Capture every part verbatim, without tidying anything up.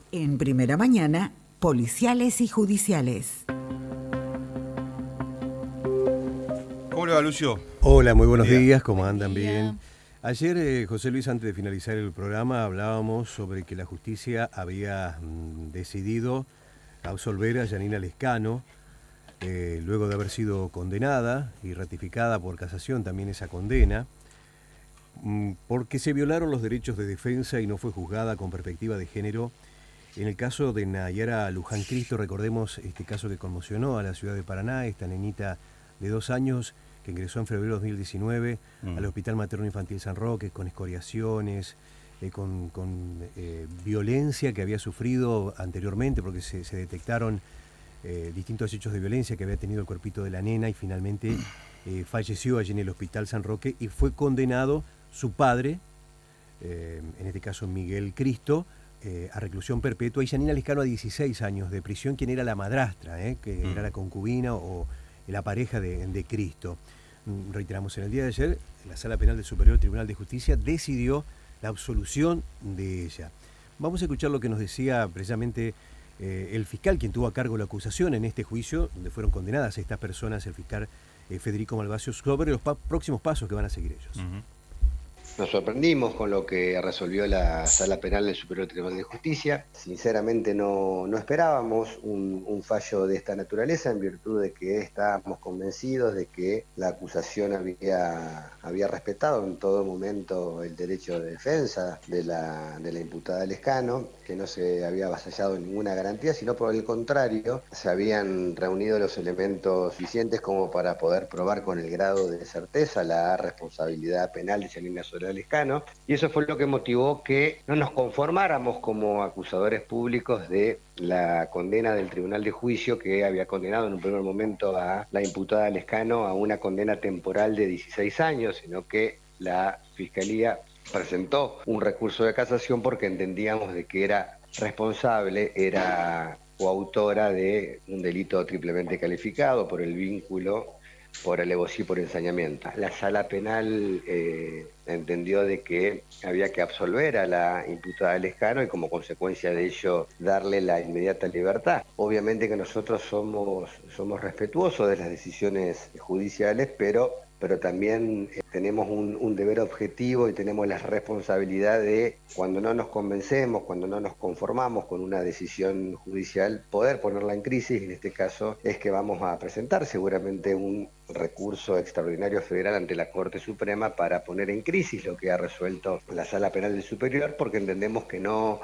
En Primera Mañana, policiales y judiciales. ¿Cómo le va, Lucio? Hola, muy buenos Buen día. días, ¿cómo andan? Bien. Ayer, eh, José Luis, antes de finalizar el programa, hablábamos sobre que la justicia había mm, decidido absolver a Yanina Lescano, eh, luego de haber sido condenada y ratificada por casación también esa condena, mm, porque se violaron los derechos de defensa y no fue juzgada con perspectiva de género. En el caso de Nayara Luján Cristo, recordemos este caso que conmocionó a la ciudad de Paraná, esta nenita de dos años que ingresó en febrero de dos mil diecinueve mm. al Hospital Materno Infantil San Roque con escoriaciones, eh, con, con eh, violencia que había sufrido anteriormente, porque se, se detectaron eh, distintos hechos de violencia que había tenido el cuerpito de la nena y finalmente eh, falleció allí en el Hospital San Roque y fue condenado su padre, eh, en este caso Miguel Cristo, Eh, a reclusión perpetua, y Yanina Lescano a dieciséis años de prisión, quien era la madrastra, eh, que mm. era la concubina o la pareja de, de Cristo. Mm, reiteramos, en el día de ayer, la Sala Penal del Superior Tribunal de Justicia decidió la absolución de ella. Vamos a escuchar lo que nos decía precisamente eh, el fiscal, quien tuvo a cargo la acusación en este juicio, donde fueron condenadas estas personas, el fiscal eh, Federico Malvasio, sobre los pa próximos pasos que van a seguir ellos. Uh-huh. Nos sorprendimos con lo que resolvió la Sala Penal del Superior Tribunal de Justicia. Sinceramente no, no esperábamos un, un fallo de esta naturaleza, en virtud de que estábamos convencidos de que la acusación había, había respetado en todo momento el derecho de defensa de la, de la imputada Lescano, que no se había avasallado en ninguna garantía, sino por el contrario, se habían reunido los elementos suficientes como para poder probar con el grado de certeza la responsabilidad penal de Yanina Lescano, y eso fue lo que motivó que no nos conformáramos como acusadores públicos de la condena del Tribunal de Juicio, que había condenado en un primer momento a la imputada Lescano a una condena temporal de dieciséis años, sino que la Fiscalía presentó un recurso de casación porque entendíamos de que era responsable, era coautora de un delito triplemente calificado por el vínculo, por alevosía y por ensañamiento. La Sala Penal eh, entendió de que había que absolver a la imputada Lescano y como consecuencia de ello darle la inmediata libertad. Obviamente que nosotros somos, somos respetuosos de las decisiones judiciales, pero pero también eh, tenemos un, un deber objetivo y tenemos la responsabilidad de, cuando no nos convencemos, cuando no nos conformamos con una decisión judicial, poder ponerla en crisis. En este caso es que vamos a presentar seguramente un recurso extraordinario federal ante la Corte Suprema para poner en crisis lo que ha resuelto la Sala Penal del Superior, porque entendemos que no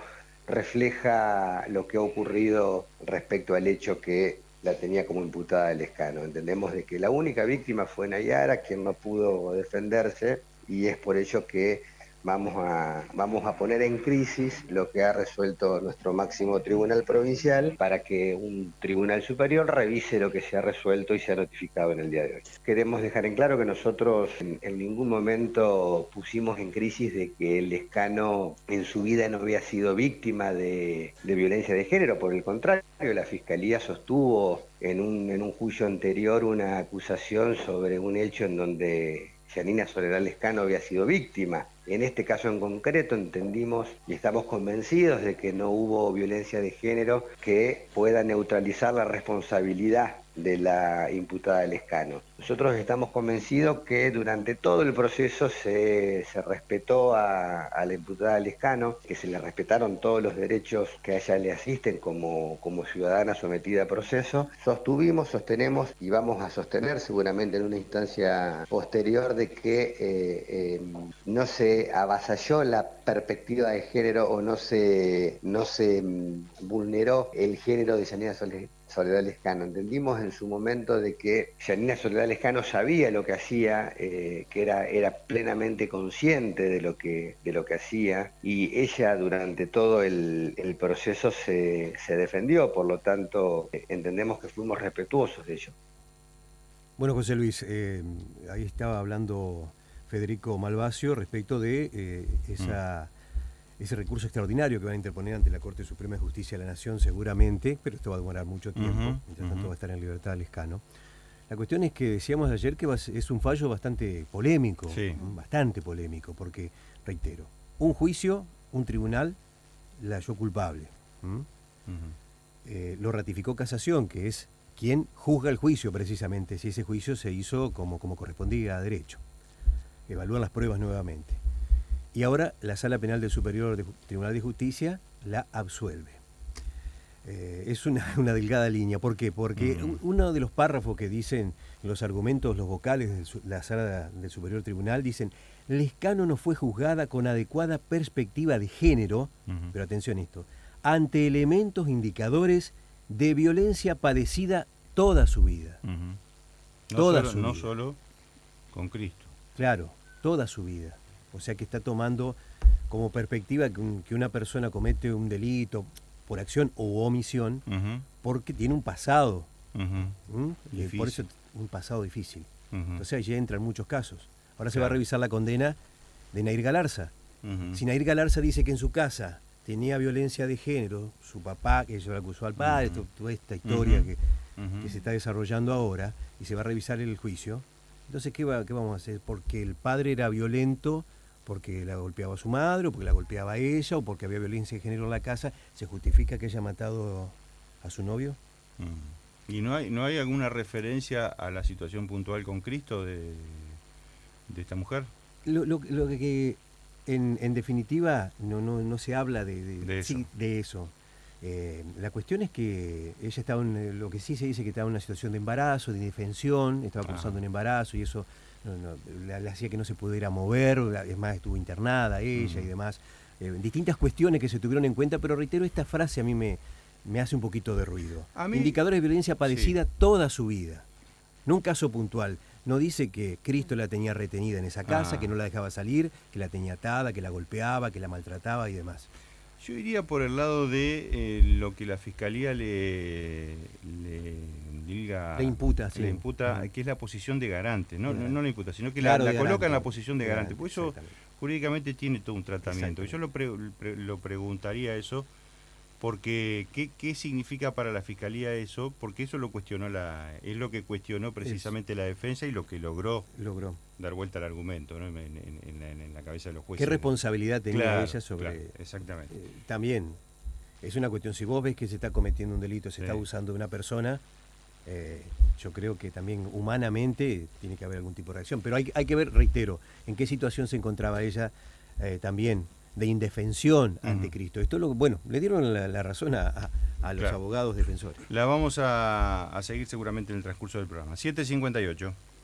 refleja lo que ha ocurrido respecto al hecho que la tenía como imputada Lescano. Entendemos de que la única víctima fue Nayara, quien no pudo defenderse, y es por ello que vamos a, vamos a poner en crisis lo que ha resuelto nuestro máximo tribunal provincial para que un tribunal superior revise lo que se ha resuelto y se ha notificado en el día de hoy. Queremos dejar en claro que nosotros en, en ningún momento pusimos en crisis de que Lescano en su vida no había sido víctima de, de violencia de género. Por el contrario, la Fiscalía sostuvo en un, en un juicio anterior una acusación sobre un hecho en donde Yanina Soledad Lescano había sido víctima. En este caso en concreto entendimos y estamos convencidos de que no hubo violencia de género que pueda neutralizar la responsabilidad de la imputada Lescano. Nosotros estamos convencidos que durante todo el proceso se, se respetó a, a la imputada Lescano, que se le respetaron todos los derechos que a ella le asisten como, como ciudadana sometida a proceso. Sostuvimos, sostenemos y vamos a sostener seguramente en una instancia posterior de que eh, eh, no se avasalló la perspectiva de género o no se, no se vulneró el género de Yanina Soledad Soledad Lescano. Entendimos en su momento de que Yanina Soledad Lescano sabía lo que hacía, eh, que era, era plenamente consciente de lo que, de lo que hacía, y ella durante todo el, el proceso se, se defendió, por lo tanto eh, entendemos que fuimos respetuosos de ello. Bueno, José Luis, eh, ahí estaba hablando Federico Malvasio respecto de eh, esa... Mm. ese recurso extraordinario que van a interponer ante la Corte Suprema de Justicia de la Nación seguramente, pero esto va a demorar mucho tiempo, uh-huh, mientras tanto uh-huh. va a estar en libertad Lescano. La cuestión es que decíamos ayer que es un fallo bastante polémico, sí. bastante polémico, porque, reitero, un juicio, un tribunal la halló culpable. ¿Mm? Ujú. Eh, lo ratificó Casación, que es quien juzga el juicio precisamente, si ese juicio se hizo como, como correspondía a derecho. Evalúan las pruebas nuevamente. Y ahora la Sala Penal del Superior de, Tribunal de Justicia la absuelve. Eh, es una, una delgada línea. ¿Por qué? Porque Mm. uno de los párrafos que dicen los argumentos, los vocales de la Sala del Superior Tribunal, dicen: Lescano no fue juzgada con adecuada perspectiva de género, Ujú. pero atención a esto, ante elementos indicadores de violencia padecida toda su vida. Ujú. No Toda solo, su no vida. solo con Cristo. Claro, toda su vida. O sea que está tomando como perspectiva que, un- que una persona comete un delito por acción o omisión Ujú. porque tiene un pasado. Ujú. ¿M? Y por eso Difícil. un pasado difícil. Ujú. Entonces allí entran muchos casos. Ahora se va a Claro. revisar la condena de Nair Galarza. Ujú. Si Nair Galarza dice que en su casa tenía violencia de género, su papá, que ella lo acusó al padre, Ujú. to- toda esta historia Ujú. que, Ujú. que se está desarrollando ahora, y se va a revisar el juicio, entonces ¿qué, va, qué vamos a hacer? ¿Porque el padre era violento, porque la golpeaba a su madre, o porque la golpeaba a ella, o porque había violencia de género en la casa, se justifica que haya matado a su novio? Mm. ¿Y no hay, no hay alguna referencia a la situación puntual con Cristo de, de esta mujer? Lo, lo- lo que, que en, en definitiva no, no, no se habla de, de, De eso. sí, de eso. Eh, la cuestión es que ella estaba en, lo que sí se dice que estaba en una situación de embarazo, de indefensión, estaba cursando Ah. un embarazo y eso no, no, le, le hacía que no se pudiera mover, es más, estuvo internada ella Mm. y demás. Eh, distintas cuestiones que se tuvieron en cuenta, pero reitero, esta frase a mí me, me hace un poquito de ruido. A mí- Indicadores de violencia padecida toda su vida. No un caso puntual. No dice que Cristo la tenía retenida en esa casa, Ah. que no la dejaba salir, que la tenía atada, que la golpeaba, que la maltrataba y demás. Yo iría por el lado de eh, lo que la Fiscalía le, le diga... Le imputa, sí. Le imputa, Ujú. que es la posición de garante. No, no, Claro. no la imputa, sino que Claro, la, de la coloca en la garante. posición de garante. Por eso Exactamente. jurídicamente tiene todo un tratamiento. Y yo lo, pre- pre- lo preguntaría eso, porque ¿qué, ¿qué significa para la Fiscalía eso? Porque eso lo cuestionó la, es lo que cuestionó precisamente la defensa y lo que logró Logró. dar vuelta al argumento, ¿no? en, en- en la, en la cabeza de los jueces. ¿Qué responsabilidad tenía Claro, ella sobre...? claro, exactamente. Eh, también es una cuestión, si vos ves que se está cometiendo un delito, se Sí. está abusando de una persona, eh, yo creo que también humanamente tiene que haber algún tipo de reacción. Pero hay, hay que ver, reitero, en qué situación se encontraba ella eh, también de indefensión ante Ujú. Cristo. Esto lo, bueno, le dieron la, la razón a, a- a los Claro. abogados defensores. La vamos a, a seguir seguramente en el transcurso del programa. siete cincuenta y ocho.